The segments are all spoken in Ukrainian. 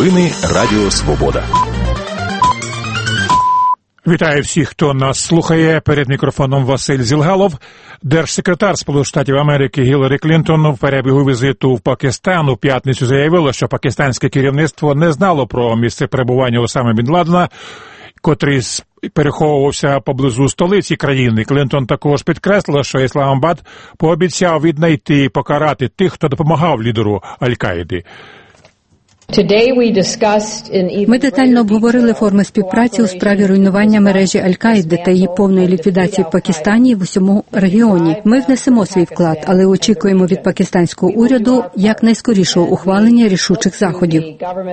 Новини Радіо Свобода. Вітаю всіх, хто нас слухає. Перед мікрофоном Василь Зілгалов. Держсекретар Сполучених Штатів Америки Гіларі Клінтон в перебігу візиту в Пакистан у п'ятницю заявила, що пакистанське керівництво не знало про місце перебування Осами Бін Ладена, котрий переховувався поблизу столиці країни. Клінтон також підкреслила, що Ісламабад пообіцяв віднайти і покарати тих, хто допомагав лідеру Аль-Каїди. Ми детально обговорили форми співпраці у справі руйнування мережі Аль-Каїди та її повної ліквідації в Пакистані і в усьому регіоні. Ми внесемо свій вклад, але очікуємо від пакистанського уряду якнайскорішого ухвалення рішучих заходів.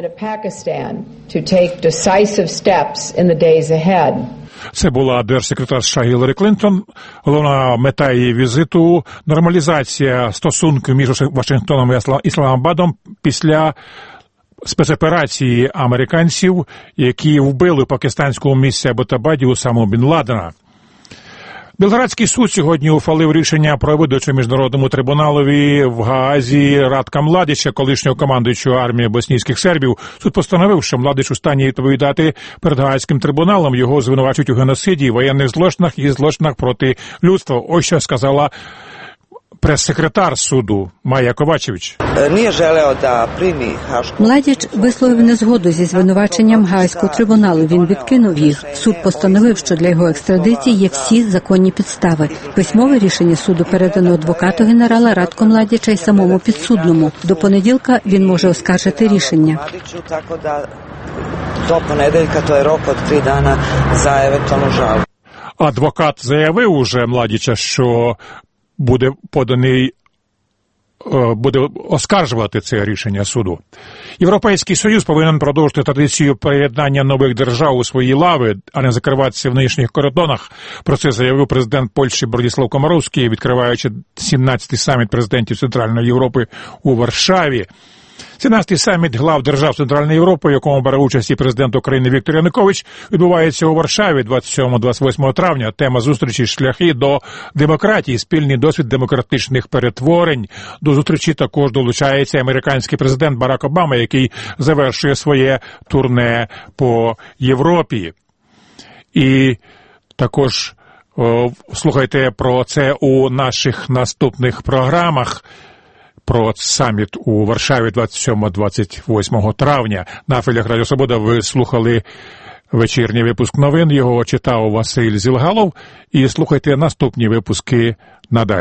Це була держсекретар США Гіларі Клінтон. Головна мета її візиту – нормалізація стосунків між Вашингтоном і Ісламабадом після спецоперації американців, які вбили в пакистанському місті Абботабаді Осаму Бін Ладена. Белградський суд сьогодні ухвалив рішення про видачу Міжнародному трибуналові в Гаазі Радка Младіча, колишнього командуючого армії боснійських сербів. Суд постановив, що Младіч у стані відповідати перед Гаазьким трибуналом. Його звинувачують у геноциді, воєнних злочинах і злочинах проти людства. Ось що сказала прес-секретар суду Майя Ковачевич. Младіч висловив незгоду зі звинуваченням Гаазького трибуналу. Він відкинув їх. Суд постановив, що для його екстрадиції є всі законні підстави. Письмове рішення суду передано адвокату генерала Радко Младіча і самому підсудному. До понеділка він може оскаржити рішення. До понеділька, то є рок від 3 дана за евентуальну жалобу. Адвокат заявив уже Младіча, що буде оскаржувати це рішення суду. Європейський Союз повинен продовжити традицію приєднання нових держав у свої лави, а не закриватися в нинішніх кордонах. Про це заявив президент Польщі Борислав Комаровський, відкриваючи 17-й саміт президентів Центральної Європи у Варшаві. 17-й саміт глав держав Центральної Європи, в якому бере участь і президент України Віктор Янукович, відбувається у Варшаві 27-28 травня. Тема зустрічі – шляхи до демократії, спільний досвід демократичних перетворень. До зустрічі також долучається американський президент Барак Обама, який завершує своє турне по Європі. І також слухайте про це у наших наступних програмах. Про саміт у Варшаві 27-28 травня. На хвилях Радіо Свобода ви слухали вечірній випуск новин. Його читав Василь Зілгалов. І слухайте наступні випуски надалі.